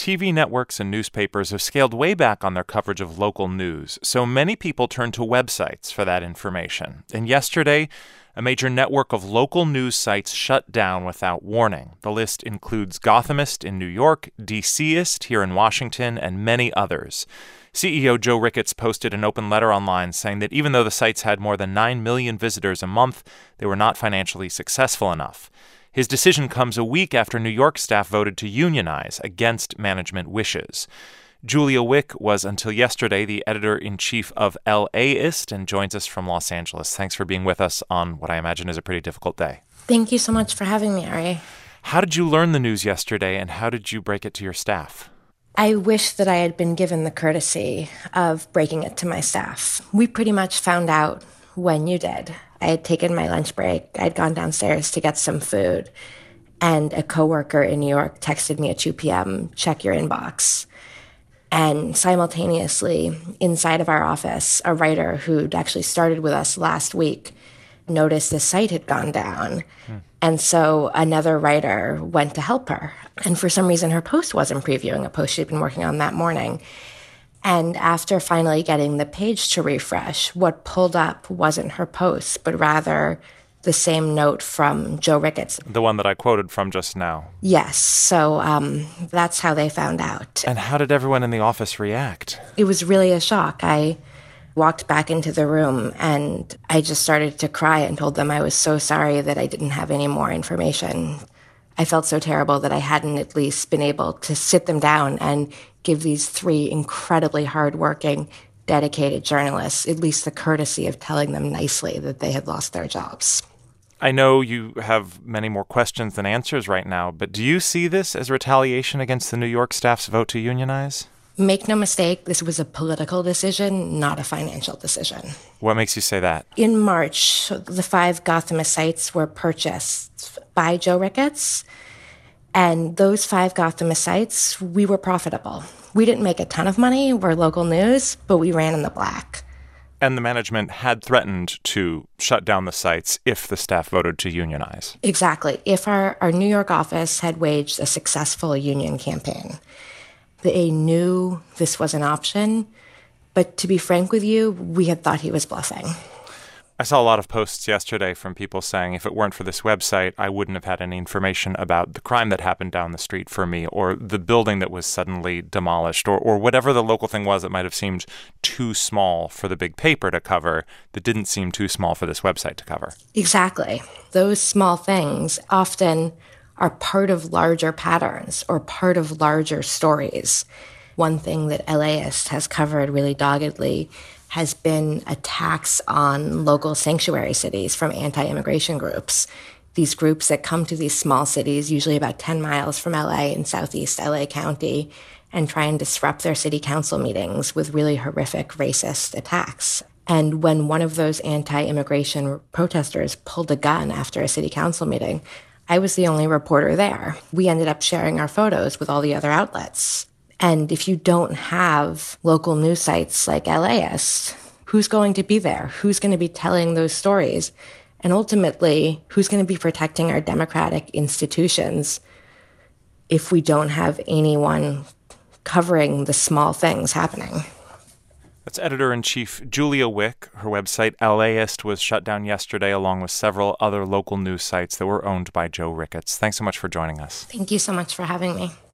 TV networks and newspapers have scaled way back on their coverage of local news, so many people turn to websites for that information. And yesterday, a major network of local news sites shut down without warning. The list includes Gothamist in New York, DCist here in Washington, and many others. CEO Joe Ricketts posted an open letter online saying that even though the sites had more than 9 million visitors a month, they were not financially successful enough. His decision comes a week after New York staff voted to unionize against management wishes. Julia Wick was, until yesterday, the editor-in-chief of LAist and joins us from Los Angeles. Thanks for being with us on what I imagine is a pretty difficult day. Thank you so much for having me, Ari. How did you learn the news yesterday, and how did you break it to your staff? I wish that I had been given the courtesy of breaking it to my staff. We pretty much found out when you did. I had taken my lunch break. I'd gone downstairs to get some food, and a coworker in New York texted me at 2 p.m., check your inbox. And simultaneously, inside of our office, a writer who'd actually started with us last week noticed the site had gone down. And so another writer went to help her. And for some reason, her post wasn't previewing a post she'd been working on that morning. And after finally getting the page to refresh, what pulled up wasn't her post, but rather the same note from Joe Ricketts. The one that I quoted from just now. Yes. So that's how they found out. And how did everyone in the office react? It was really a shock. I walked back into the room and I just started to cry and told them I was so sorry that I didn't have any more information. I felt so terrible that I hadn't at least been able to sit them down and give these 3 incredibly hardworking, dedicated journalists at least the courtesy of telling them nicely that they had lost their jobs. I know you have many more questions than answers right now, but do you see this as retaliation against the New York staff's vote to unionize? Make no mistake, this was a political decision, not a financial decision. What makes you say that? In March, the 5 Gothamist sites were purchased by Joe Ricketts, and those 5 Gothamist sites, we were profitable. We didn't make a ton of money, we're local news, but we ran in the black. And the management had threatened to shut down the sites if the staff voted to unionize. Exactly. If our New York office had waged a successful union campaign, they knew this was an option. But to be frank with you, we had thought he was bluffing. I saw a lot of posts yesterday from people saying if it weren't for this website, I wouldn't have had any information about the crime that happened down the street for me, or the building that was suddenly demolished, or whatever the local thing was that might have seemed too small for the big paper to cover that didn't seem too small for this website to cover. Exactly. Those small things often are part of larger patterns or part of larger stories. One thing that LAist has covered really doggedly has been attacks on local sanctuary cities from anti-immigration groups. These groups that come to these small cities, usually about 10 miles from LA in southeast LA County, and try and disrupt their city council meetings with really horrific racist attacks. And when one of those anti-immigration protesters pulled a gun after a city council meeting, I was the only reporter there. We ended up sharing our photos with all the other outlets. And if you don't have local news sites like LAist, who's going to be there? Who's going to be telling those stories? And ultimately, who's going to be protecting our democratic institutions if we don't have anyone covering the small things happening? That's editor-in-chief Julia Wick. Her website, LAist, was shut down yesterday, along with several other local news sites that were owned by Joe Ricketts. Thanks so much for joining us. Thank you so much for having me.